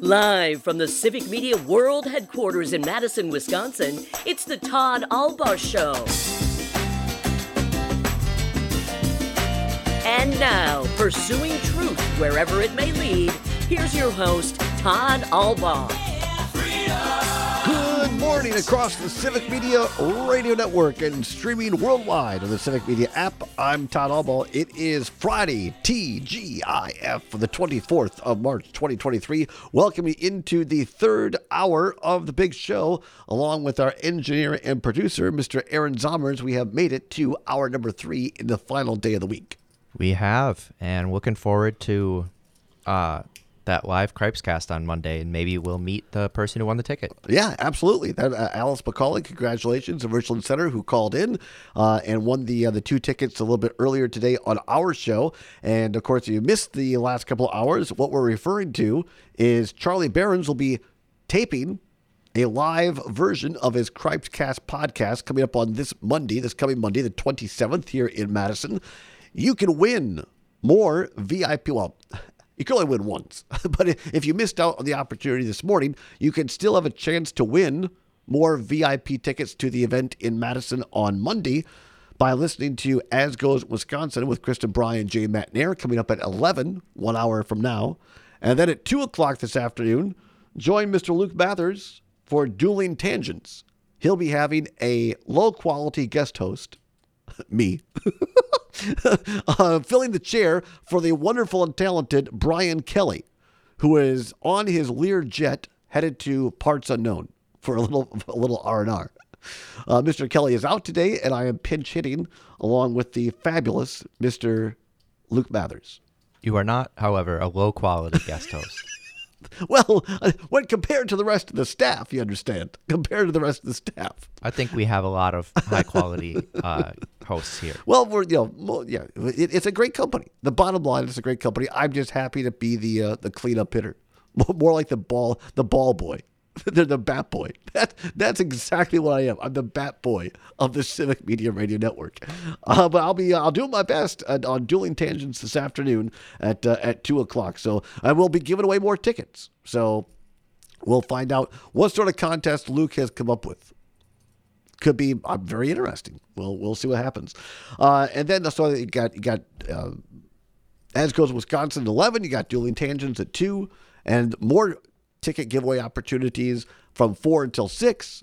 Live from the Civic Media World Headquarters in Madison, Wisconsin, it's the Todd Albaugh Show. And now, pursuing truth wherever it may lead, here's your host, Todd Albaugh. Good morning across the Civic Media Radio Network and streaming worldwide on the Civic Media app. I'm Todd Albaugh. It is Friday, TGIF, for the 24th of March, 2023. Welcoming into the third hour of the big show, along with our engineer and producer, Mr. Aaron Zommers. We have made it to hour number 3 in the final day of the week. We have, and looking forward to that live Cripescast on Monday, and maybe we'll meet the person who won the ticket. Yeah, absolutely. That Alice McCauley, congratulations, of Richland Center, who called in and won the 2 tickets a little bit earlier today on our show. And of course, if you missed the last couple of hours, what we're referring to is Charlie Behrens will be taping a live version of his Cripescast podcast coming up on this coming Monday, the 27th, here in Madison. You can win more VIP. Well, you can only win once, but if you missed out on the opportunity this morning, you can still have a chance to win more VIP tickets to the event in Madison on Monday by listening to As Goes Wisconsin with Kristen Bry and Jay Matnair coming up at 11, 1 hour from now. And then at 2 o'clock this afternoon, join Mr. Luke Mathers for Dueling Tangents. He'll be having a low-quality guest host, me, filling the chair for the wonderful and talented Brian Kelly, who is on his Lear jet headed to parts unknown for a little R&R. Mr. Kelly is out today, and I am pinch hitting along with the fabulous Mr. Luke Mathers. You are not, however, a low-quality guest host. Well, when compared to the rest of the staff, you understand. Compared to the rest of the staff. I think we have a lot of high-quality hosts here. Well, it's a great company. The bottom line, it's a great company. I'm just happy to be the cleanup hitter. More like the ball boy. They're the bat boy. That's exactly what I am. I'm the bat boy of the Civic Media Radio Network. But I'll do my best on Dueling Tangents this afternoon at 2 o'clock. So I will be giving away more tickets. So we'll find out what sort of contest Luke has come up with. Could be very interesting. We'll see what happens. And then so you got As Goes Wisconsin at 11. You got Dueling Tangents at 2, and more ticket giveaway opportunities from 4 until 6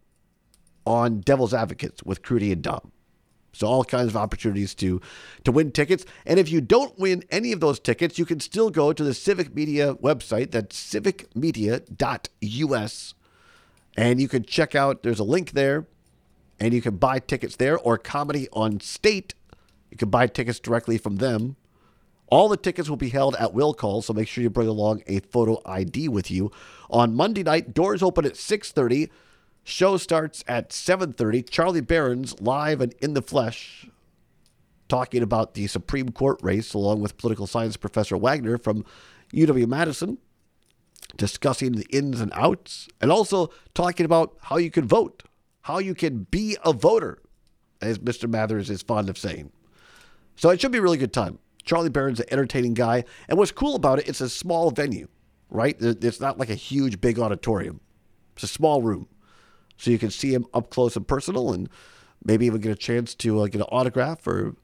on Devil's Advocates with Crudy and Dom. So all kinds of opportunities to win tickets. And if you don't win any of those tickets, you can still go to the Civic Media website. That's civicmedia.us. And you can check out, there's a link there, and you can buy tickets there, or Comedy on State. You can buy tickets directly from them. All the tickets will be held at will call, so make sure you bring along a photo ID with you. On Monday night, doors open at 6:30. Show starts at 7:30. Charlie Behrens, live and in the flesh, talking about the Supreme Court race, along with political science professor Wagner from UW-Madison, discussing the ins and outs, and also talking about how you can vote, how you can be a voter, as Mr. Mathers is fond of saying. So it should be a really good time. Charlie Behrens, an entertaining guy. And what's cool about it, it's a small venue, right? It's not like a huge, big auditorium. It's a small room. So you can see him up close and personal, and maybe even get a chance to get an autograph or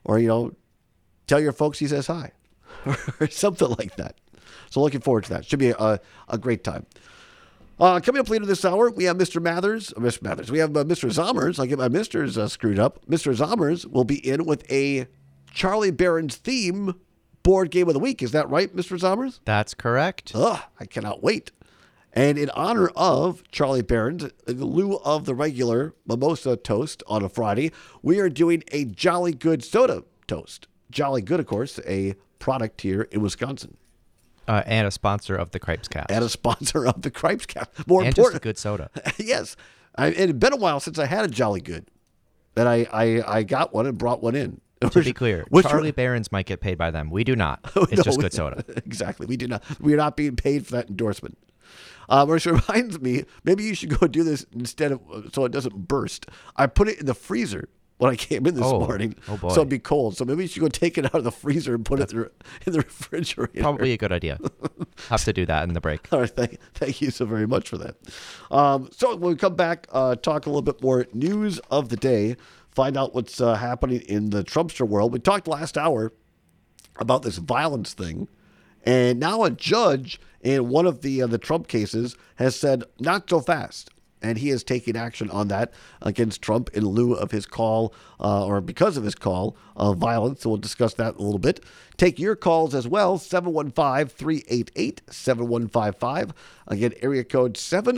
tell your folks he says hi or something like that. So looking forward to that. Should be a great time. Coming up later this hour, we have Mr. Mathers. We have Mr. Zommers. I'll get my Misters screwed up. Mr. Zommers will be in with a Charlie Behrens theme board game of the week. Is that right, Mr. Zommers? That's correct. I cannot wait. And in honor of Charlie Behrens, in lieu of the regular mimosa toast on a Friday, we are doing a Jolly Good soda toast. Jolly Good, of course, a product here in Wisconsin. And a sponsor of the Cripescast. More and important, just a good soda. Yes. It had been a while since I had a Jolly Good. And I got one and brought one in. To be clear, Charlie Behrens might get paid by them. We do not. It's just good soda. Exactly. We do not. We are not being paid for that endorsement. Which reminds me, maybe you should go do this instead of, so it doesn't burst. I put it in the freezer when I came in this morning. Oh, boy. So it'd be cold. So maybe you should go take it out of the freezer and put it in the refrigerator. Probably a good idea. Have to do that in the break. All right, thank you so very much for that. So when we come back, talk a little bit more news of the day, find out what's happening in the Trumpster world. We talked last hour about this violence thing, and now a judge in one of the Trump cases has said, not so fast. And he is taking action on that against Trump in lieu of his call, or because of his call of violence. So we'll discuss that a little bit. Take your calls as well, 715-388-7155. Again, area code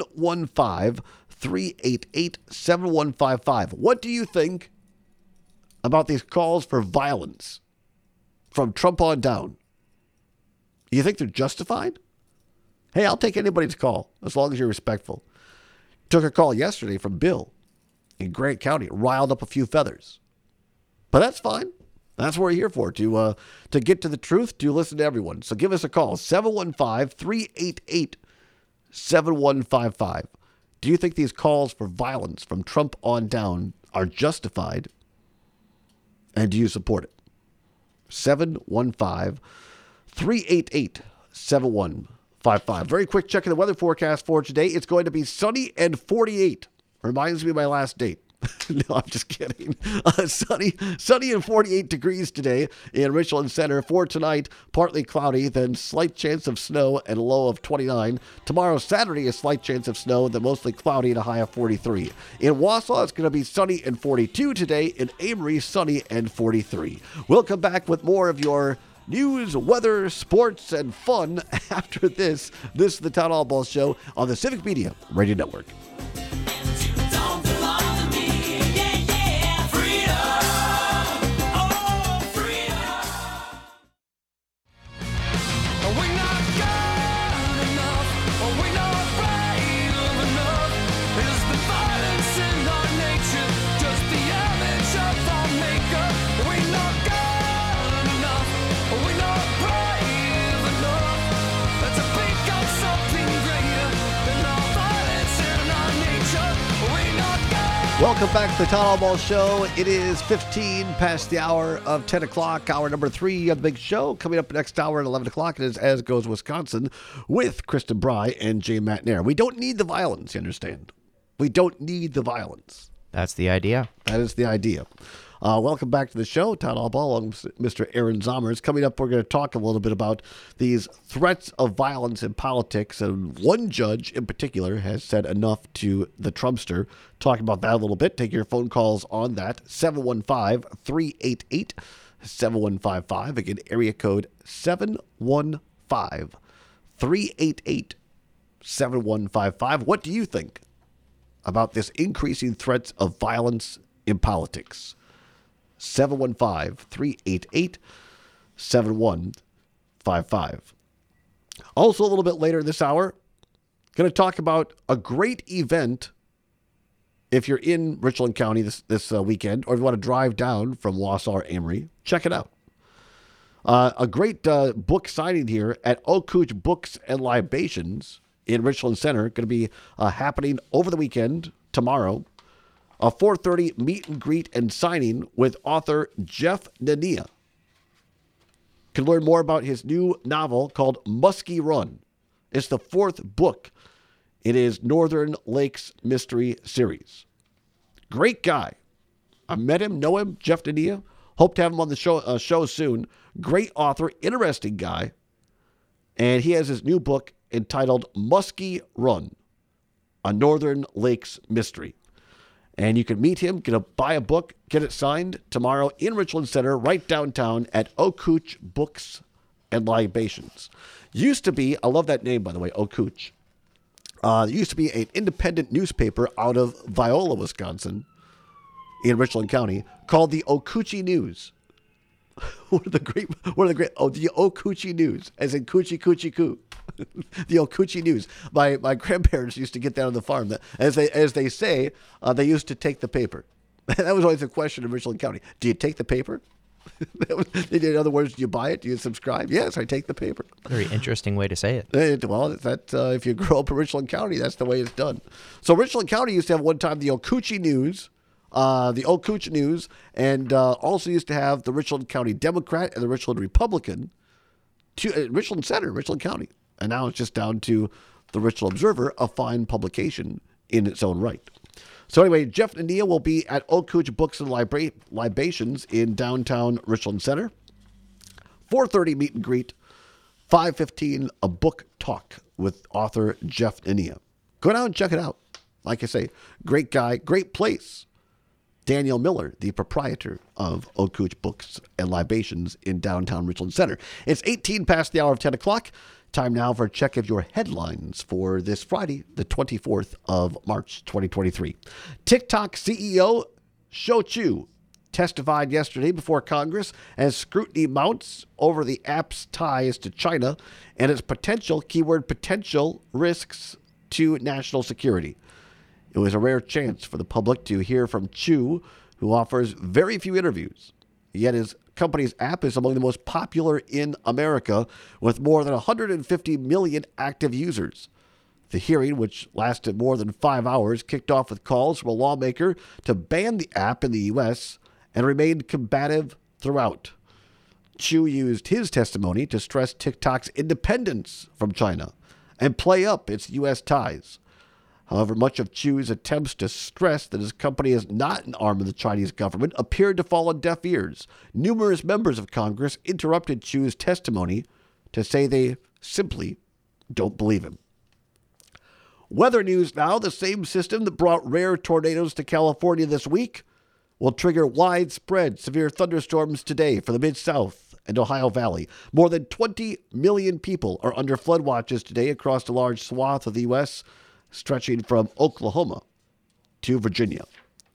715-388-7155. What do you think about these calls for violence from Trump on down? You think they're justified? Hey, I'll take anybody's call as long as you're respectful. Took a call yesterday from Bill in Grant County, riled up a few feathers. But that's fine. That's what we're here for, to get to the truth, to listen to everyone. So give us a call, 715-388-7155. Do you think these calls for violence from Trump on down are justified? And do you support it? 715-388-7155. Very quick check of the weather forecast for today. It's going to be sunny and 48. Reminds me of my last date. No, I'm just kidding. Sunny and 48 degrees today in Richland Center. For tonight, partly cloudy, then slight chance of snow and a low of 29. Tomorrow, Saturday, a slight chance of snow, then mostly cloudy and a high of 43. In Wausau, it's going to be sunny and 42 today. In Amory, sunny and 43. We'll come back with more of your news, weather, sports, and fun after this. This is the Town Hall Ball Show on the Civic Media Radio Network. Welcome back to the Town Hall Ball Show. It is 15 past the hour of 10 o'clock, hour number 3 of the big show. Coming up next hour at 11 o'clock, it is As Goes Wisconsin with Kristen Bry and Jay Matnair. We don't need the violence, you understand? We don't need the violence. That's the idea. That is the idea. Welcome back to the show, Town Hall Ball, along with Mr. Aaron Zommers. Coming up, we're going to talk a little bit about these threats of violence in politics. And one judge in particular has said enough to the Trumpster. Talk about that a little bit. Take your phone calls on that. 715-388-7155. Again, area code 715-388-7155. What do you think about this increasing threats of violence in politics? 715-388-7155. Also, a little bit later this hour, going to talk about a great event if you're in Richland County this weekend, or if you want to drive down from Wausau or Amory, check it out. A great book signing here at Okootch Books and Libations in Richland Center. Going to be happening over the weekend, tomorrow. A 4:30 meet and greet and signing with author Jeff Nania. Can learn more about his new novel called Muskie Run. It's the 4th book in his Northern Lakes Mystery Series. Great guy. I met him, know him, Jeff Nania. Hope to have him on the show soon. Great author, interesting guy. And he has his new book entitled Muskie Run, a Northern Lakes Mystery. And you can meet him, buy a book, get it signed tomorrow in Richland Center, right downtown at Okootch Books and Libations. Used to be, I love that name, by the way, Okootch. It used to be an independent newspaper out of Viola, Wisconsin, in Richland County, called the Okoochee News. The Okoochee News, as in coochie coochie coo. The Okoochee News. My grandparents used to get that on the farm. As they say, they used to take the paper. That was always a question in Richland County. Do you take the paper? In other words, do you buy it? Do you subscribe? Yes, I take the paper. Very interesting way to say it. Well, if you grow up in Richland County, that's the way it's done. So Richland County used to have one time the Okoochee News the Okootch News, and also used to have the Richland County Democrat and the Richland Republican, Richland Center, Richland County. And now it's just down to the Richland Observer, a fine publication in its own right. So anyway, Jeff Nania will be at Okootch Books and Libations in downtown Richland Center. 4:30 meet and greet. 5:15 a book talk with author Jeff Nania. Go down and check it out. Like I say, great guy, great place. Daniel Miller, the proprietor of Okootch Books and Libations in downtown Richland Center. It's 18 past the hour of 10 o'clock. Time now for a check of your headlines for this Friday, the 24th of March, 2023. TikTok CEO Shou Chew testified yesterday before Congress as scrutiny mounts over the app's ties to China and its potential, keyword potential, risks to national security. It was a rare chance for the public to hear from Chew, who offers very few interviews. Yet his company's app is among the most popular in America, with more than 150 million active users. The hearing, which lasted more than 5 hours, kicked off with calls from a lawmaker to ban the app in the U.S. and remained combative throughout. Chew used his testimony to stress TikTok's independence from China and play up its U.S. ties. However, much of Chew's attempts to stress that his company is not an arm of the Chinese government appeared to fall on deaf ears. Numerous members of Congress interrupted Chew's testimony to say they simply don't believe him. Weather news now. The same system that brought rare tornadoes to California this week will trigger widespread severe thunderstorms today for the Mid-South and Ohio Valley. More than 20 million people are under flood watches today across a large swath of the U.S., stretching from Oklahoma to Virginia.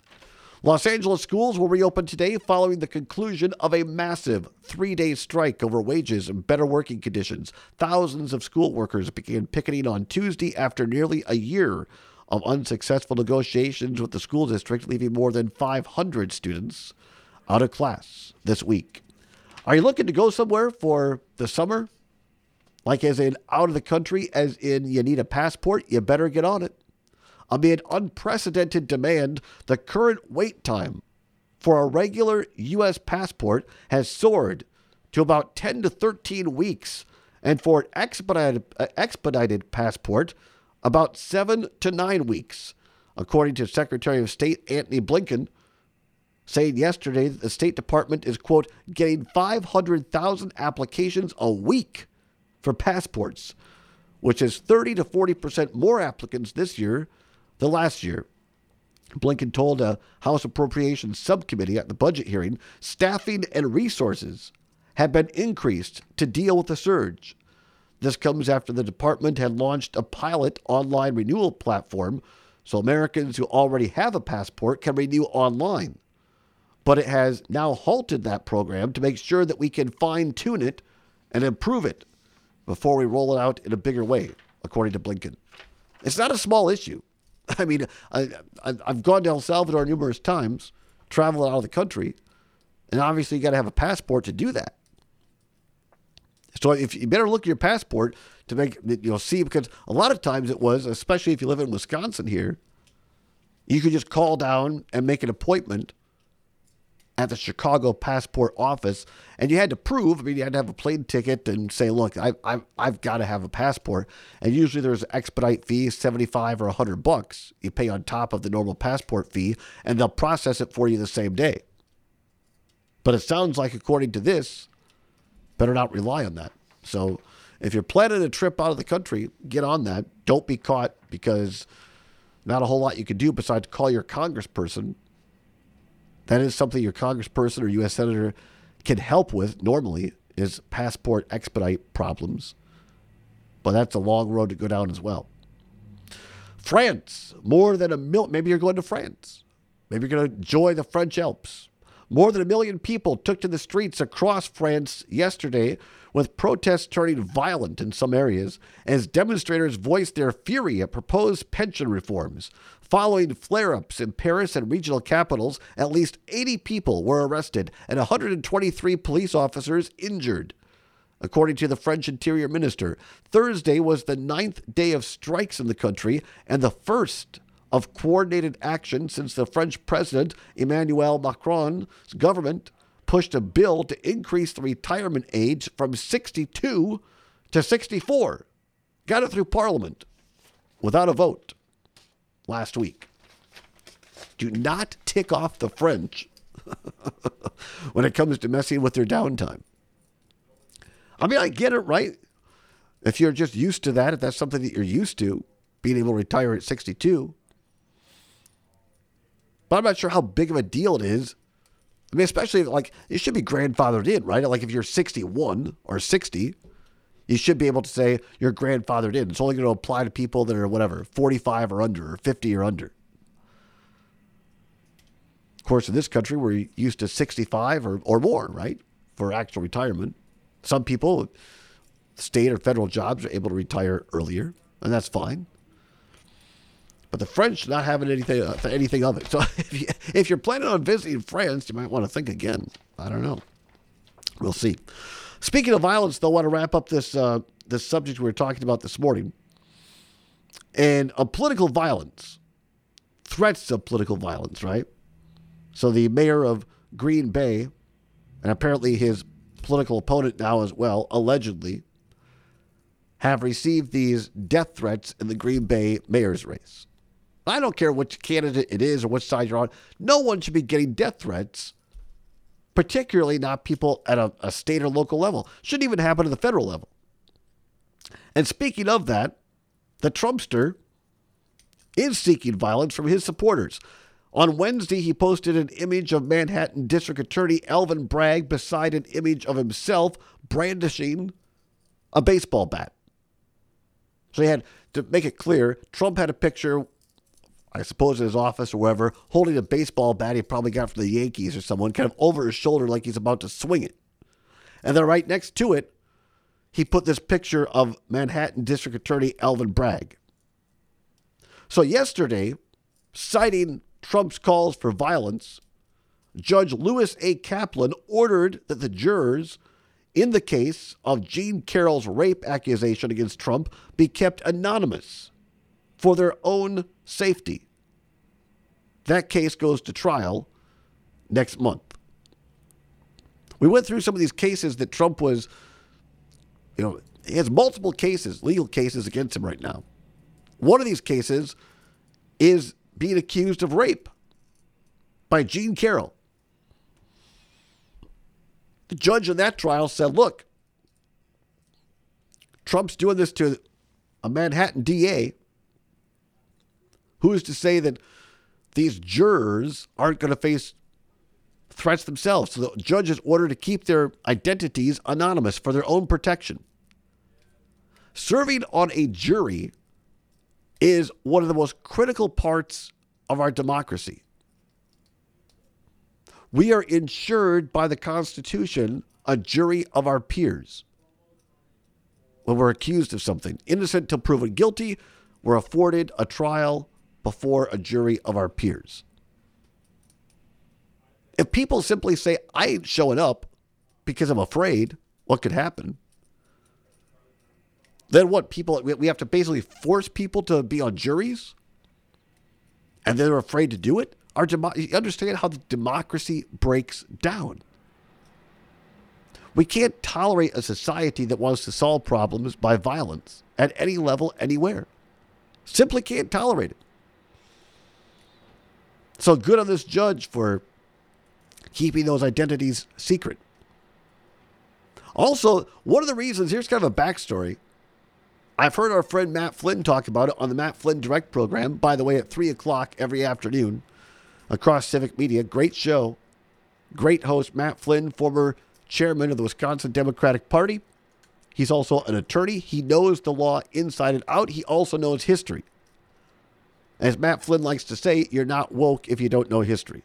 Los Angeles schools will reopen today following the conclusion of a massive 3-day strike over wages and better working conditions. Thousands of school workers began picketing on Tuesday after nearly a year of unsuccessful negotiations with the school district, leaving more than 500 students out of class this week. Are you looking to go somewhere for the summer? Like as in out of the country, as in you need a passport, you better get on it. Amid unprecedented demand, the current wait time for a regular U.S. passport has soared to about 10 to 13 weeks, and for an expedited passport, about 7 to 9 weeks, according to Secretary of State Antony Blinken, saying yesterday that the State Department is, quote, getting 500,000 applications a week for passports, which is 30 to 40% more applicants this year than last year. Blinken told a House Appropriations Subcommittee at the budget hearing, staffing and resources have been increased to deal with the surge. This comes after the department had launched a pilot online renewal platform so Americans who already have a passport can renew online. But it has now halted that program to make sure that we can fine-tune it and improve it before we roll it out in a bigger way, according to Blinken. It's not a small issue. I mean, I've gone to El Salvador numerous times, traveled out of the country, and obviously you got to have a passport to do that. So if you better look at your passport to make, see, because a lot of times it was, especially if you live in Wisconsin here, you could just call down and make an appointment at the Chicago passport office, and you had to prove, you had to have a plane ticket and say, look, I've got to have a passport. And usually there's an expedite fee, $75 or $100 you pay on top of the normal passport fee, and they'll process it for you the same day. But it sounds like, according to this, better not rely on that. So if you're planning a trip out of the country, get on that. Don't be caught, because not a whole lot you can do besides call your congressperson. That is something your congressperson or U.S. senator can help with normally, is passport expedite problems. But that's a long road to go down as well. France, more than a million. Maybe you're going to France. Maybe you're going to enjoy the French Alps. More than 1 million people took to the streets across France yesterday, with protests turning violent in some areas as demonstrators voiced their fury at proposed pension reforms. Following flare-ups in Paris and regional capitals, at least 80 people were arrested and 123 police officers injured. According to the French Interior Minister, Thursday was the 9th day of strikes in the country and the first of coordinated action since the French president Emmanuel Macron's government pushed a bill to increase the retirement age from 62 to 64. Got it through Parliament without a vote last week. Do not tick off the French when it comes to messing with their downtime. I mean, I get it, right? If you're just used to that, if that's something that you're used to, being able to retire at 62. But I'm not sure how big of a deal it is. I mean, especially like it should be grandfathered in, right? Like if you're 61 or 60, you should be able to say you're grandfathered in. It's only going to apply to people that are whatever, 45 or under, or 50 or under. Of course, in this country, we're used to 65 or more, right? For actual retirement. Some people, state or federal jobs, are able to retire earlier, and that's fine. But the French not having anything of it. So if you're planning on visiting France, you might want to think again. I don't know. We'll see. Speaking of violence, though, I want to wrap up this subject we were talking about this morning. And of political violence, threats of political violence, right? So the mayor of Green Bay, and apparently his political opponent now as well, allegedly, have received these death threats in the Green Bay mayor's race. I don't care which candidate it is or which side you're on. No one should be getting death threats, particularly not people at a state or local level. Shouldn't even happen at the federal level. And speaking of that, the Trumpster is seeking violence from his supporters. On Wednesday, he posted an image of Manhattan District Attorney Alvin Bragg beside an image of himself brandishing a baseball bat. So he had, to make it clear, Trump had a picture, I suppose in his office or wherever, holding a baseball bat he probably got from the Yankees or someone, kind of over his shoulder like he's about to swing it. And then right next to it, he put this picture of Manhattan District Attorney Alvin Bragg. So yesterday, citing Trump's calls for violence, Judge Lewis A. Kaplan ordered that the jurors in the case of Jean Carroll's rape accusation against Trump be kept anonymous for their own safety. That case goes to trial next month. We went through some of these cases that Trump was, he has multiple cases, legal cases against him right now. One of these cases is being accused of rape by Jean Carroll. The judge in that trial said, look, Trump's doing this to a Manhattan DA. Who's to say that these jurors aren't going to face threats themselves? So the judge is ordered to keep their identities anonymous for their own protection. Serving on a jury is one of the most critical parts of our democracy. We are ensured by the Constitution a jury of our peers. When we're accused of something, innocent till proven guilty, we're afforded a trial before a jury of our peers. If people simply say, I ain't showing up because I'm afraid what could happen, then what? We have to basically force people to be on juries? And they're afraid to do it? You understand how the democracy breaks down. We can't tolerate a society that wants to solve problems by violence at any level, anywhere. Simply can't tolerate it. So good on this judge for keeping those identities secret. Also, one of the reasons, here's kind of a backstory. I've heard our friend Matt Flynn talk about it on the Matt Flynn Direct program, by the way, at 3 o'clock every afternoon across Civic Media. Great show. Great host, Matt Flynn, former chairman of the Wisconsin Democratic Party. He's also an attorney. He knows the law inside and out. He also knows history. As Matt Flynn likes to say, you're not woke if you don't know history.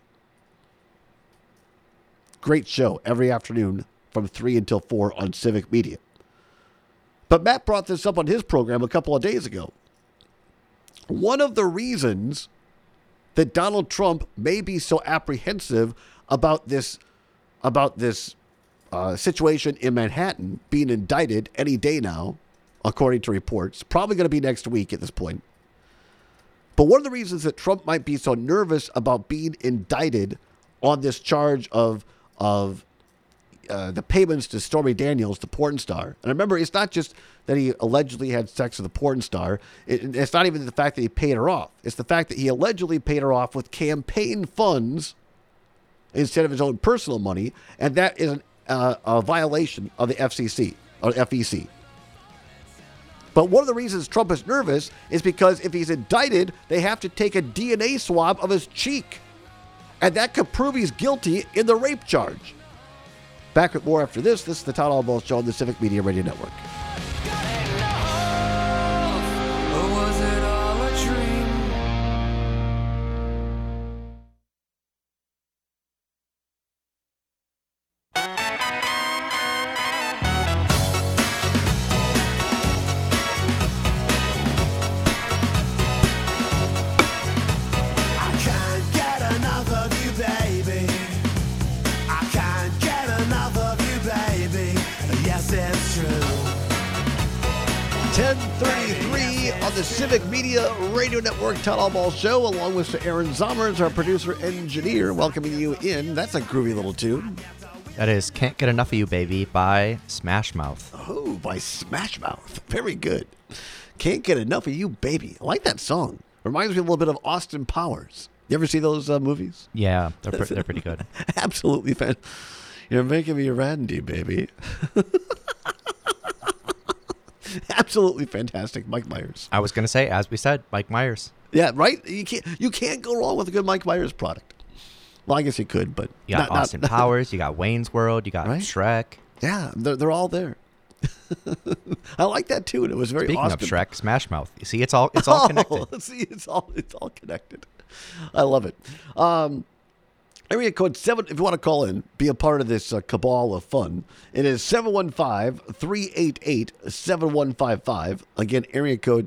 Great show every afternoon from 3 until 4 on Civic Media. But Matt brought this up on his program a couple of days ago. One of the reasons that Donald Trump may be so apprehensive about this situation in Manhattan being indicted any day now, according to reports, probably going to be next week at this point. But one of the reasons that Trump might be so nervous about being indicted on this charge of the payments to Stormy Daniels, the porn star. And remember, it's not just that he allegedly had sex with a porn star. It's not even the fact that he paid her off. It's the fact that he allegedly paid her off with campaign funds instead of his own personal money. And that is a violation of the FCC or FEC. But one of the reasons Trump is nervous is because if he's indicted, they have to take a DNA swab of his cheek. And that could prove he's guilty in the rape charge. Back with more after this. This is the Todd Albaugh Show on the Civic Media Radio Network. The Civic Media Radio Network, Todd Albaugh Show, along with Sir Aaron Zommers, our producer engineer, welcoming you in. That's a groovy little tune. That is Can't Get Enough of You, Baby by Smash Mouth. Oh, by Smash Mouth. Very good. Can't Get Enough of You, Baby. I like that song. Reminds me a little bit of Austin Powers. You ever see those movies? Yeah, they're pretty good. Absolutely fan. You're making me Randy, baby. Absolutely fantastic, Mike Myers. I was going to say, as we said, Mike Myers. Yeah, right? You can't go wrong with a good Mike Myers product. Well, I guess you could, but... You got Austin Powers, you got Wayne's World, you got right? Shrek. Yeah, they're all there. I like that, too, and it was very Speaking Austin. of Shrek, Smash Mouth. You see, it's all connected. See, it's all connected. I love it. Area code 7, if you want to call in, be a part of this cabal of fun. It is 715-388-7155. Again, area code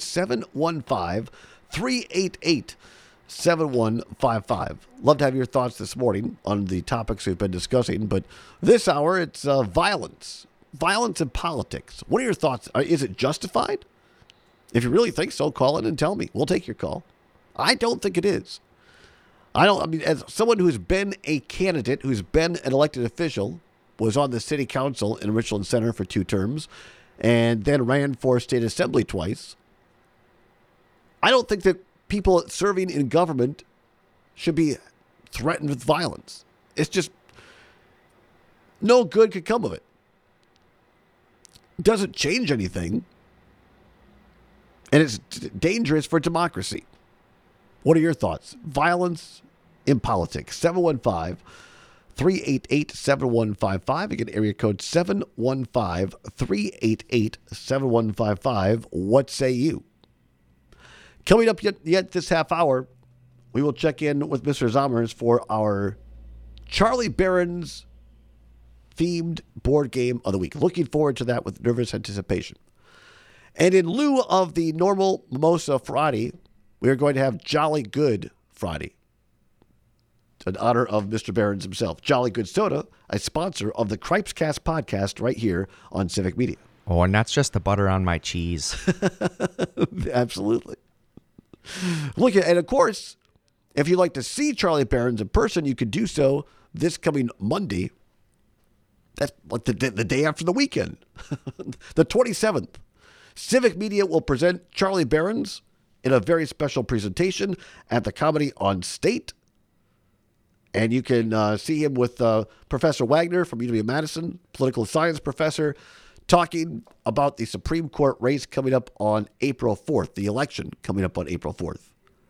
715-388-7155. Love to have your thoughts this morning on the topics we've been discussing. But this hour, it's violence. Violence in politics. What are your thoughts? Is it justified? If you really think so, call in and tell me. We'll take your call. I don't think it is. I mean, as someone who's been a candidate, who's been an elected official, was on the city council in Richland Center for 2 terms, and then ran for state assembly twice, I don't think that people serving in government should be threatened with violence. It's just no good could come of it. It doesn't change anything, and it's dangerous for democracy. What are your thoughts? Violence in politics. 715-388-7155. Again, area code 715-388-7155. What say you? Coming up yet this half hour, we will check in with Mr. Zommers for our Charlie Barron's themed board game of the week. Looking forward to that with nervous anticipation. And in lieu of the normal Mimosa Friday, we are going to have Jolly Good Friday in honor of Mr. Barron's himself. Jolly Good Soda, a sponsor of the Cripescast podcast right here on Civic Media. Oh, and that's just the butter on my cheese. Absolutely. Look, and of course, if you'd like to see Charlie Barron's in person, you could do so this coming Monday. That's like the day after the weekend, the 27th. Civic Media will present Charlie Barron's in a very special presentation at the Comedy on State. And you can see him with Professor Wagner from UW-Madison, political science professor, talking about the Supreme Court race coming up on April 4th, the election coming up on April 4th.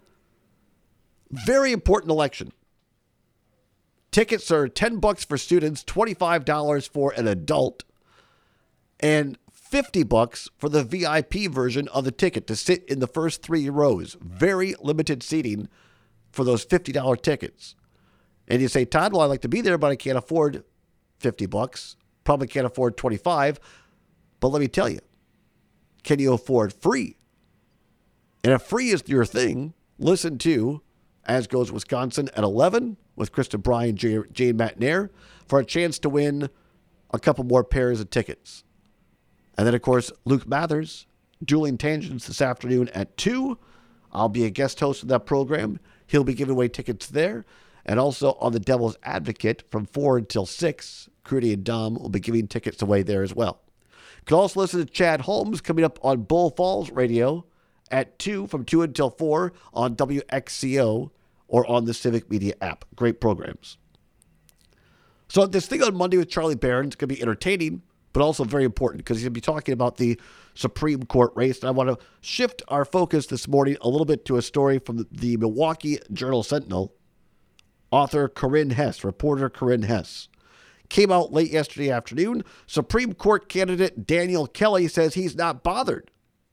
Very important election. Tickets are $10 for students, $25 for an adult, and $50 for the VIP version of the ticket to sit in the first 3 rows. Very limited seating for those $50 tickets. And you say, Todd, well, I'd like to be there, but I can't afford $50. Probably can't afford $25. But let me tell you, can you afford free? And if free is your thing, listen to As Goes Wisconsin at 11 with Kristen Bryan, Jane McNair for a chance to win a couple more pairs of tickets. And then, of course, Luke Mathers, Dueling Tangents this afternoon at 2. I'll be a guest host of that program. He'll be giving away tickets there. And also on The Devil's Advocate from 4 until 6, Crudy and Dom will be giving tickets away there as well. You can also listen to Chad Holmes coming up on Bull Falls Radio at 2, from 2 until 4 on WXCO or on the Civic Media app. Great programs. So this thing on Monday with Charlie Barron is going to be entertaining, but also very important because he's going to be talking about the Supreme Court race. And I want to shift our focus this morning a little bit to a story from the Milwaukee Journal-Sentinel. Author Corinne Hess, reporter Corinne Hess, came out late yesterday afternoon. Supreme Court candidate Daniel Kelly says he's not bothered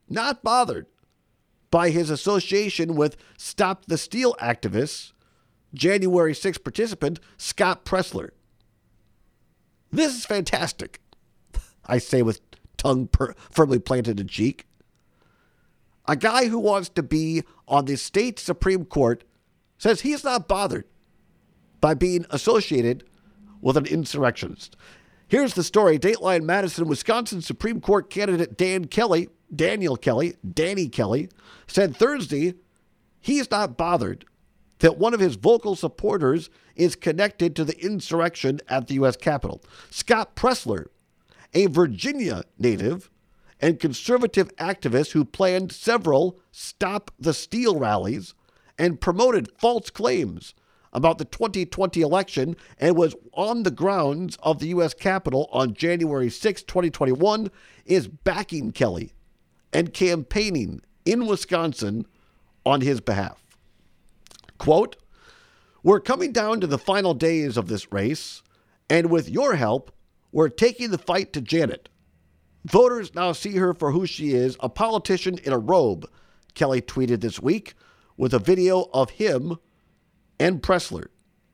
by his association with Stop the Steal activists, January 6 participant Scott Presler. This is fantastic, I say with tongue firmly planted in cheek. A guy who wants to be on the state Supreme Court says he's not bothered by being associated with an insurrectionist. Here's the story. Dateline Madison, Wisconsin Supreme Court candidate Danny Kelly, said Thursday he's not bothered that one of his vocal supporters is connected to the insurrection at the U.S. Capitol. Scott Presler, a Virginia native and conservative activist who planned several Stop the Steal rallies and promoted false claims about the 2020 election and was on the grounds of the U.S. Capitol on January 6, 2021, is backing Kelly and campaigning in Wisconsin on his behalf. Quote, "We're coming down to the final days of this race, and with your help, we're taking the fight to Janet. Voters now see her for who she is, a politician in a robe," Kelly tweeted this week with a video of him and Presler.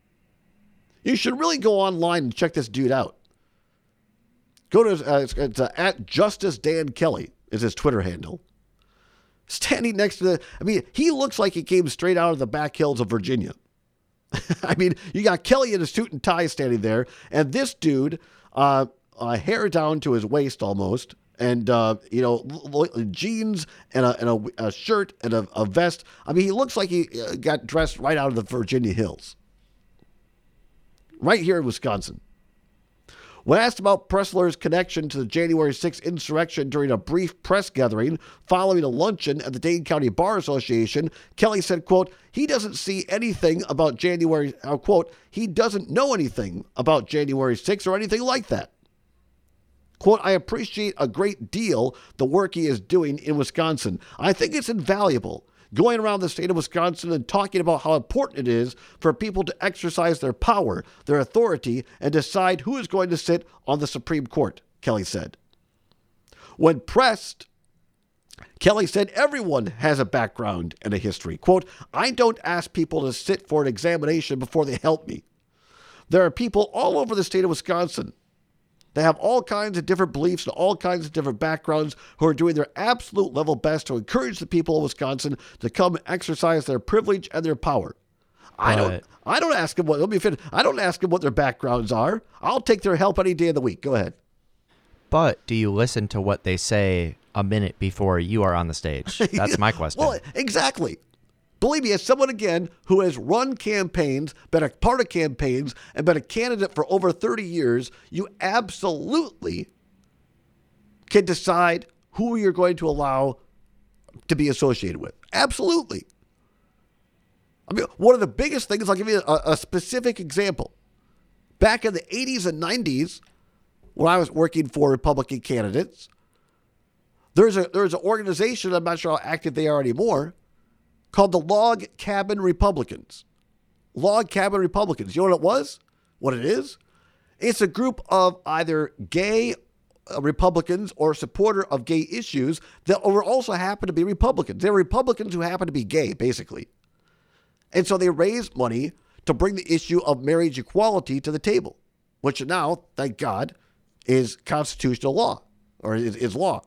You should really go online and check this dude out. Go to at Justice Dan Kelly is his Twitter handle. Standing next to he looks like he came straight out of the back hills of Virginia. You got Kelly in a suit and tie standing there, and this dude, hair down to his waist almost, and jeans and a shirt and a vest. He looks like he got dressed right out of the Virginia hills, right here in Wisconsin. When asked about Presler's connection to the January 6th insurrection during a brief press gathering following a luncheon at the Dane County Bar Association, Kelly said, quote, he doesn't see anything about January, quote, he doesn't know anything about January 6th or anything like that. Quote, I appreciate a great deal the work he is doing in Wisconsin. I think it's invaluable going around the state of Wisconsin and talking about how important it is for people to exercise their power, their authority, and decide who is going to sit on the Supreme Court, Kelly said. When pressed, Kelly said everyone has a background and a history. Quote, I don't ask people to sit for an examination before they help me. There are people all over the state of Wisconsin. They have all kinds of different beliefs and all kinds of different backgrounds who are doing their absolute level best to encourage the people of Wisconsin to come and exercise their privilege and their power. I don't ask them I don't ask them what their backgrounds are. I'll take their help any day of the week. Go ahead. But do you listen to what they say a minute before you are on the stage? That's my question. Well, exactly. Believe me, as someone, again, who has run campaigns, been a part of campaigns, and been a candidate for over 30 years, you absolutely can decide who you're going to allow to be associated with. Absolutely. One of the biggest things, I'll give you a specific example. Back in the 80s and 90s, when I was working for Republican candidates, there's an organization, I'm not sure how active they are anymore, called the Log Cabin Republicans. Log Cabin Republicans. You know what it was? What it is? It's a group of either gay Republicans or supporter of gay issues that also happen to be Republicans. They're Republicans who happen to be gay, basically. And so they raise money to bring the issue of marriage equality to the table, which now, thank God, is constitutional law, or is law.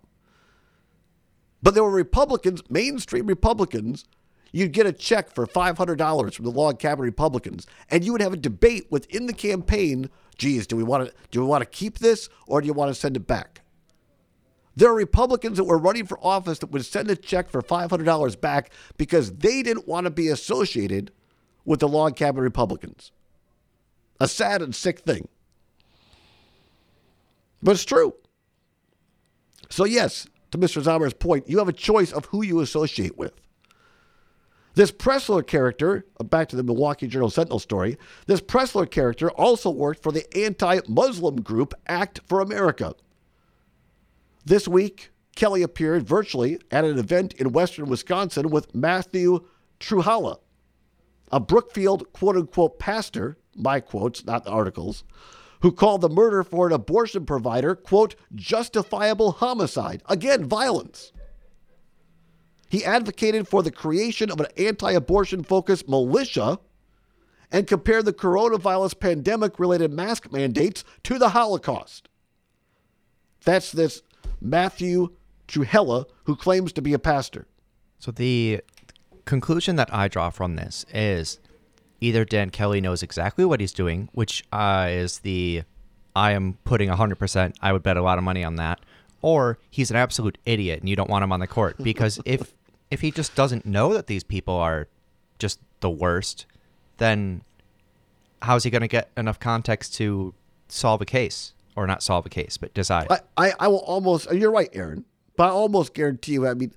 But there were Republicans, mainstream Republicans. You'd get a check for $500 from the Log Cabin Republicans, and you would have a debate within the campaign. Geez, do we want to keep this, or do you want to send it back? There are Republicans that were running for office that would send a check for $500 back because they didn't want to be associated with the log cabin Republicans. A sad and sick thing. But it's true. So yes, to Mr. Zomer's point, you have a choice of who you associate with. This Pressler character, back to the Milwaukee Journal-Sentinel story, this Pressler character also worked for the anti-Muslim group Act for America. This week, Kelly appeared virtually at an event in western Wisconsin with Matthew Truhala, a Brookfield quote-unquote pastor, my quotes, not the articles, who called the murder for an abortion provider, quote, justifiable homicide. Again, violence. He advocated for the creation of an anti-abortion focused militia and compared the coronavirus pandemic-related mask mandates to the Holocaust. That's this Matthew Truhala, who claims to be a pastor. So the conclusion that I draw from this is either Dan Kelly knows exactly what he's doing, which is the I am putting 100%, I would bet a lot of money on that, or he's an absolute idiot and you don't want him on the court. Because if he just doesn't know that these people are just the worst, then how's he going to get enough context to solve a case? Or not solve a case, but decide. I will almost, you're right, Aaron, but I almost guarantee you, I mean,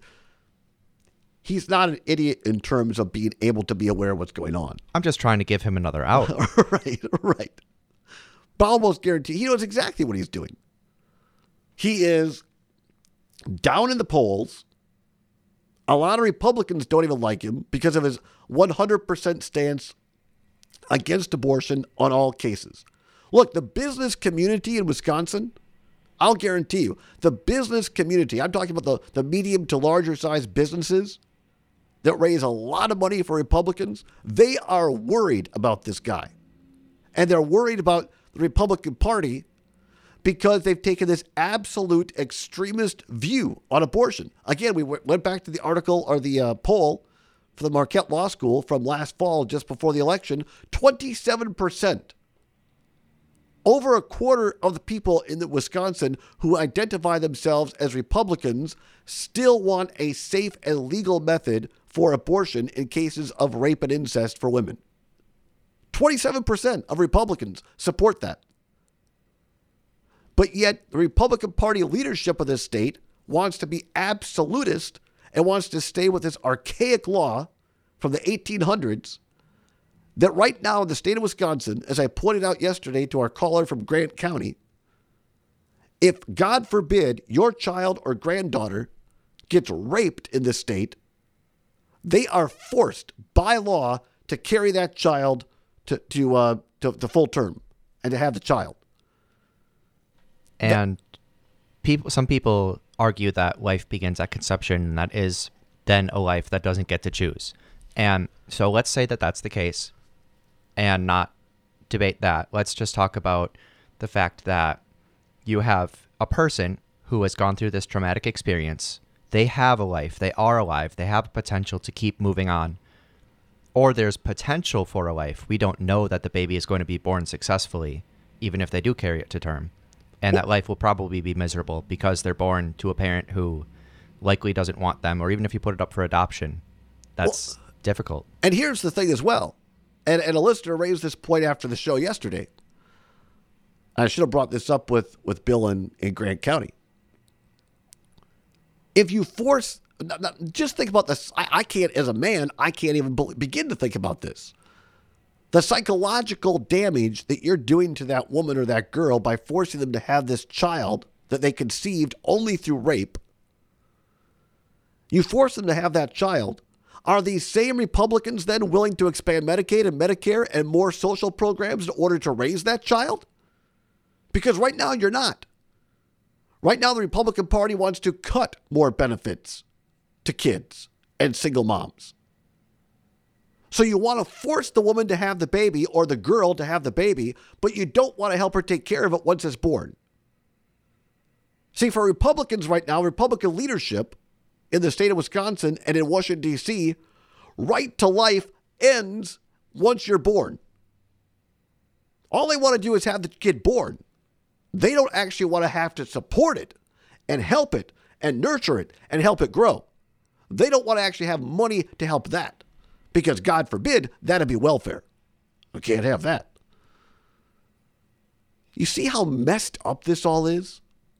he's not an idiot in terms of being able to be aware of what's going on. I'm just trying to give him another out. Right. But I almost guarantee he knows exactly what he's doing. He is down in the polls. A lot of Republicans don't even like him because of his 100% stance against abortion on all cases. Look, the business community in Wisconsin, I'll guarantee you, the business community, I'm talking about the medium to larger size businesses that raise a lot of money for Republicans, they are worried about this guy. And they're worried about the Republican Party because they've taken this absolute extremist view on abortion. Again, we went back to the article or the poll for the Marquette Law School from last fall, just before the election, 27%. Over a quarter of the people in Wisconsin who identify themselves as Republicans still want a safe and legal method for abortion in cases of rape and incest for women. 27% of Republicans support that. But yet the Republican Party leadership of this state wants to be absolutist and wants to stay with this archaic law from the 1800s that right now in the state of Wisconsin, as I pointed out yesterday to our caller from Grant County, if, God forbid, your child or granddaughter gets raped in this state, they are forced by law to carry that child to full term and to have the child. And some people argue that life begins at conception, and that is then a life that doesn't get to choose. And so let's say that that's the case and not debate that. Let's just talk about the fact that you have a person who has gone through this traumatic experience. They have a life. They are alive. They have a potential to keep moving on. Or there's potential for a life. We don't know that the baby is going to be born successfully, even if they do carry it to term. And that life will probably be miserable because they're born to a parent who likely doesn't want them, or even if you put it up for adoption, that's difficult. And here's the thing as well. And a listener raised this point after the show yesterday. I should have brought this up with Bill in Grant County. If you force, just think about this. I can't, as a man, I can't even begin to think about this. The psychological damage that you're doing to that woman or that girl by forcing them to have this child that they conceived only through rape. You force them to have that child. Are these same Republicans then willing to expand Medicaid and Medicare and more social programs in order to raise that child? Because right now you're not. Right now the Republican Party wants to cut more benefits to kids and single moms. So you want to force the woman to have the baby or the girl to have the baby, but you don't want to help her take care of it once it's born. See, for Republicans right now, Republican leadership in the state of Wisconsin and in Washington, D.C., right to life ends once you're born. All they want to do is have the kid born. They don't actually want to have to support it and help it and nurture it and help it grow. They don't want to actually have money to help that because, God forbid, that'd be welfare. We can't have that. You see how messed up this all is?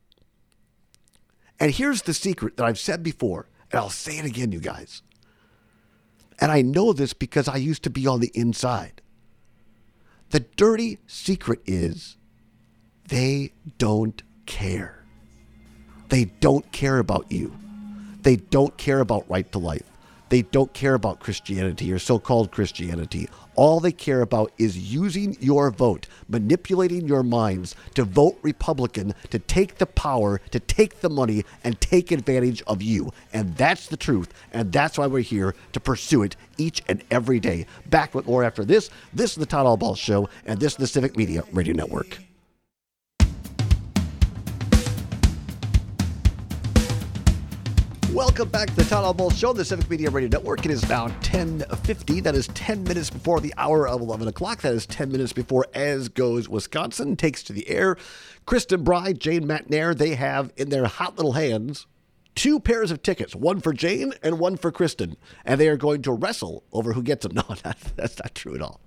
And here's the secret that I've said before, and I'll say it again, you guys. And I know this because I used to be on the inside. The dirty secret is they don't care. They don't care about you. They don't care about right to life. They don't care about Christianity or so-called Christianity. All they care about is using your vote, manipulating your minds to vote Republican, to take the power, to take the money, and take advantage of you. And that's the truth, and that's why we're here to pursue it each and every day. Back with more after this. This is the Todd Albaugh Show, and this is the Civic Media Radio Network. Welcome back to the Todd Albaugh Show, the Civic Media Radio Network. It is now 10:50. That is 10 minutes before the hour of 11 o'clock. That is 10 minutes before As Goes Wisconsin takes to the air. Kristen Bride, Jane Matnair, they have in their hot little hands 2 pairs of tickets, one for Jane and one for Kristen. And they are going to wrestle over who gets them. No, that's not true at all.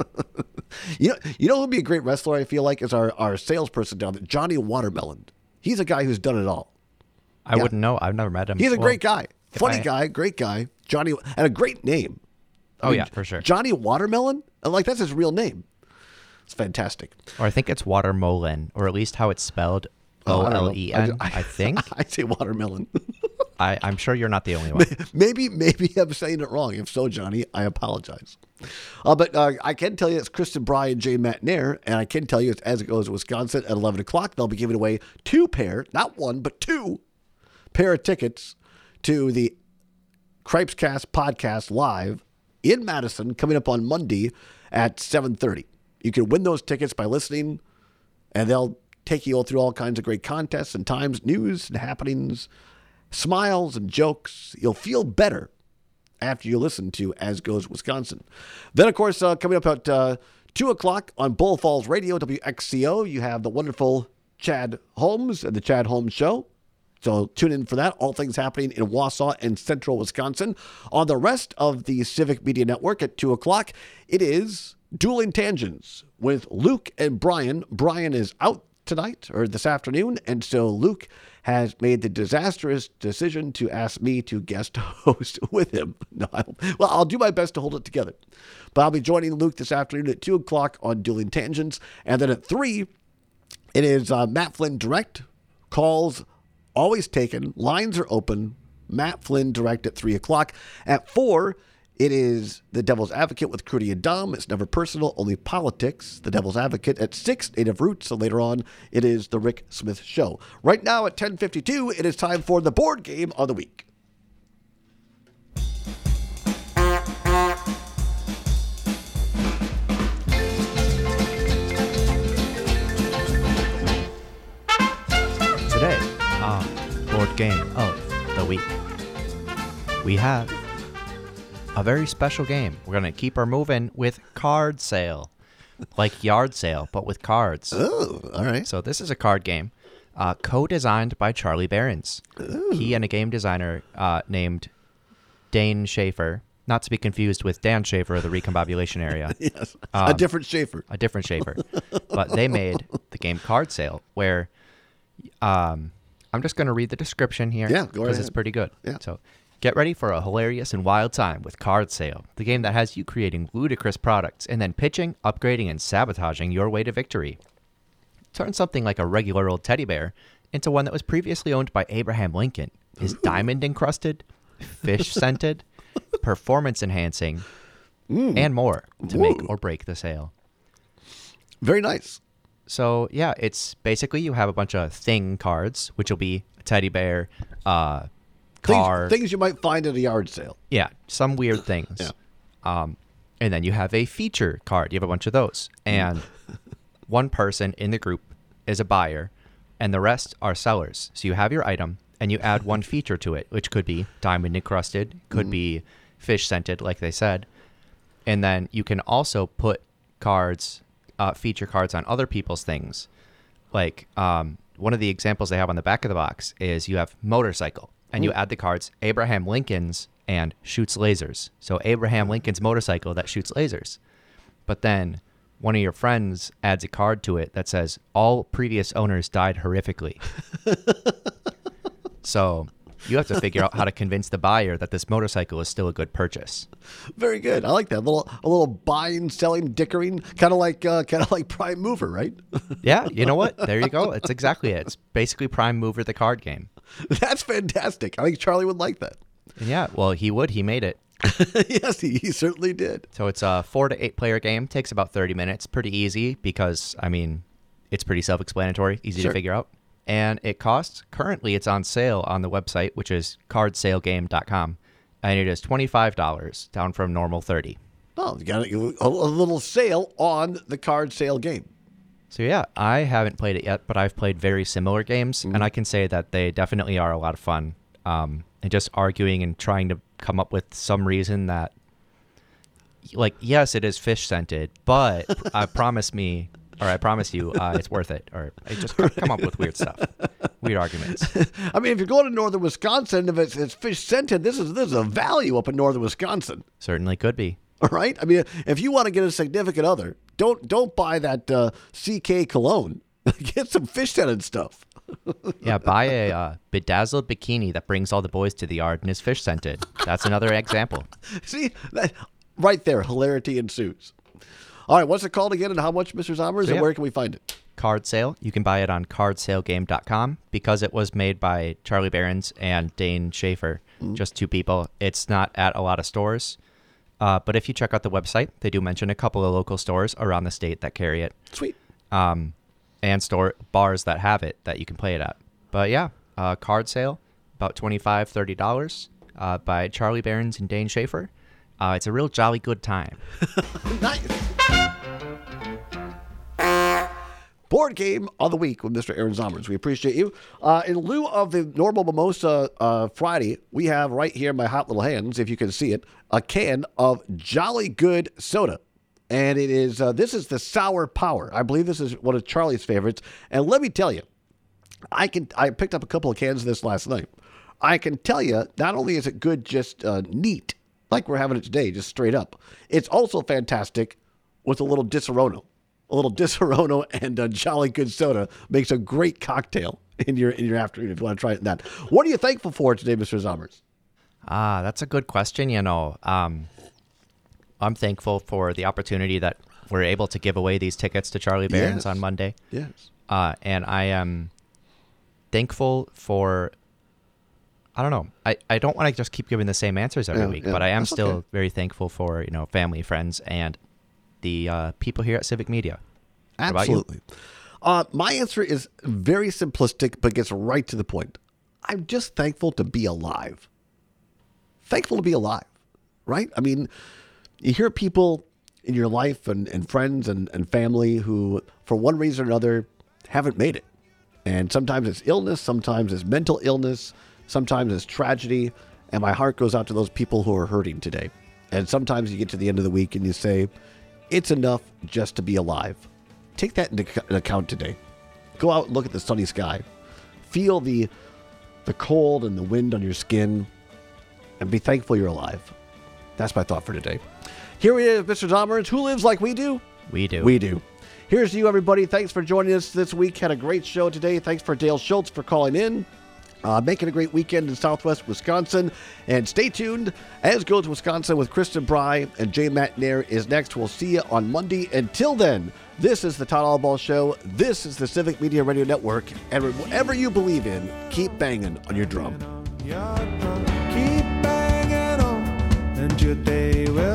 You know who would be a great wrestler, I feel like, is our salesperson down there, Johnny Watermelon. He's a guy who's done it all. I wouldn't know. I've never met him. He's a great guy. Funny guy, great guy. Johnny, and a great name. Yeah, for sure. Johnny Watermelon? Like, that's his real name. It's fantastic. Or I think it's Watermelon, or at least how it's spelled. O-L-E-N, I think. I say watermelon. I'm sure you're not the only one. Maybe I'm saying it wrong. If so, Johnny, I apologize. But I can tell you it's Kristen Bride and Jane Matnair, and I can tell you it's As It Goes Wisconsin at 11 o'clock. They'll be giving away 2 pair, not 1, but 2 pair of tickets to the Cripescast podcast live in Madison coming up on Monday at 7:30. You can win those tickets by listening, and they'll take you all through all kinds of great contests and times, news and happenings, smiles and jokes. You'll feel better after you listen to As Goes Wisconsin. Then, of course, coming up at 2 o'clock on Bull Falls Radio, WXCO, you have the wonderful Chad Holmes and the Chad Holmes Show. So tune in for that. All things happening in Wausau and central Wisconsin. On the rest of the Civic Media Network at 2 o'clock, it is Dueling Tangents with Luke and Brian. Brian is out tonight or this afternoon, and so Luke has made the disastrous decision to ask me to guest host with him. No, I'll do my best to hold it together. But I'll be joining Luke this afternoon at 2 o'clock on Dueling Tangents. And then at 3, it is Matt Flynn Direct. Calls always taken. Lines are open. Matt Flynn Direct at 3 o'clock. At 4, it is The Devil's Advocate with Crudy and Dom. It's never personal, only politics. The Devil's Advocate at 6, Native Roots. So later on, it is The Rick Smith Show. Right now at 10:52, it is time for the board game of the week. Today, board game of the week, we have a very special game. We're going to keep our moving with Card Sale. Like yard sale, but with cards. Oh, all right. So this is a card game co-designed by Charlie Behrens. Ooh. He and a game designer named Dane Schaefer, not to be confused with Dan Schaefer of the Recombobulation Area. Yes, a different Schaefer. A different Schaefer. But they made the game Card Sale, where I'm just going to read the description here. Yeah, go right because it's ahead. pretty good. Yeah. So get ready for a hilarious and wild time with Card Sale, the game that has you creating ludicrous products and then pitching, upgrading, and sabotaging your way to victory. Turn something like a regular old teddy bear into one that was previously owned by Abraham Lincoln, is diamond encrusted, fish scented, performance enhancing, and more to make or break the sale. Very nice. So yeah, it's basically you have a bunch of thing cards, which will be a teddy bear, car, Things you might find at a yard sale. yeah, some weird things. Yeah. And then you have a feature card. You have a bunch of those, and one person in the group is a buyer, and the rest are sellers. So you have your item, and you add one feature to it, which could be diamond encrusted, could be fish scented, like they said, and then you can also put cards, feature cards on other people's things. Like one of the examples they have on the back of the box is you have motorcycle, and you add the cards Abraham Lincoln's and shoots lasers. So Abraham Lincoln's motorcycle that shoots lasers. But then one of your friends adds a card to it that says all previous owners died horrifically. So you have to figure out how to convince the buyer that this motorcycle is still a good purchase. Very good. I like that. A little buying, selling, dickering, kind of like Prime Mover, right? Yeah, you know what? There you go. It's exactly it. It's basically Prime Mover, the card game. That's fantastic. I think Charlie would like that. And yeah, well, he would. He made it. Yes, he certainly did. So it's a 4 to 8 player game. Takes about 30 minutes. Pretty easy because, I mean, it's pretty self-explanatory, easy to figure out. And it costs, currently it's on sale on the website, which is cardsalegame.com. And it is $25, down from normal $30. Oh, you got a little sale on the card sale game. So yeah, I haven't played it yet, but I've played very similar games, and I can say that they definitely are a lot of fun. And just arguing and trying to come up with some reason that, like, yes, it is fish scented, but I promise you, it's worth it. Or I just come up with weird stuff, weird arguments. I mean, if you're going to northern Wisconsin, if it's fish scented, this is a value up in northern Wisconsin. Certainly could be. All right. I mean, if you want to get a significant other, don't buy that CK cologne. Get some fish scented stuff. Yeah, buy a bedazzled bikini that brings all the boys to the yard and is fish scented. That's another example. See, right there, hilarity ensues. All right, what's it called again and how much, Mr. Zommers, and where can we find it? Card Sale. You can buy it on cardsalegame.com. Because it was made by Charlie Berens and Dane Schaefer, just two people, it's not at a lot of stores. But if you check out the website, they do mention a couple of local stores around the state that carry it. Sweet. And store bars that have it that you can play it at. But yeah, Card Sale, about $25, $30 by Charlie Berens and Dane Schaefer. It's a real jolly good time. Nice. Board game of the week with Mr. Aaron Zommers. We appreciate you. In lieu of the normal Mimosa Friday, we have right here in my hot little hands, if you can see it, a can of Jolly Good soda. And it is this is the Sour Power. I believe this is one of Charlie's favorites. And let me tell you, I picked up a couple of cans of this last night. I can tell you, not only is it good, just neat, like we're having it today, just straight up. It's also fantastic with a little Disaronno. A little Disaronno and a Jolly Good soda makes a great cocktail in your afternoon if you want to try it. That. What are you thankful for today, Mr. Zommers? That's a good question. You know, I'm thankful for the opportunity that we're able to give away these tickets to Charlie Berens on Monday. Yes. And I am thankful for, I don't know, I don't want to just keep giving the same answers every week, but I am still very thankful for, family, friends, and the people here at Civic Media. Absolutely. My answer is very simplistic, but gets right to the point. I'm just thankful to be alive. Thankful to be alive, right? I mean, you hear people in your life and friends and family who, for one reason or another, haven't made it. And sometimes it's illness, sometimes it's mental illness, sometimes it's tragedy. And my heart goes out to those people who are hurting today. And sometimes you get to the end of the week and you say, it's enough just to be alive. Take that into account today. Go out and look at the sunny sky. Feel the cold and the wind on your skin. And be thankful you're alive. That's my thought for today. Here we is, Mr. Zommers. Who lives like we do? We do. We do. Here's to you, everybody. Thanks for joining us this week. Had a great show today. Thanks for Dale Schultz for calling in. Making a great weekend in Southwest Wisconsin. And stay tuned. As Goes Wisconsin with Kristen Bry and Jay Matnair is next. We'll see you on Monday. Until then, this is the Todd Albaugh Show. This is the Civic Media Radio Network. And whatever you believe in, keep banging on your drum. Keep banging on, and your day will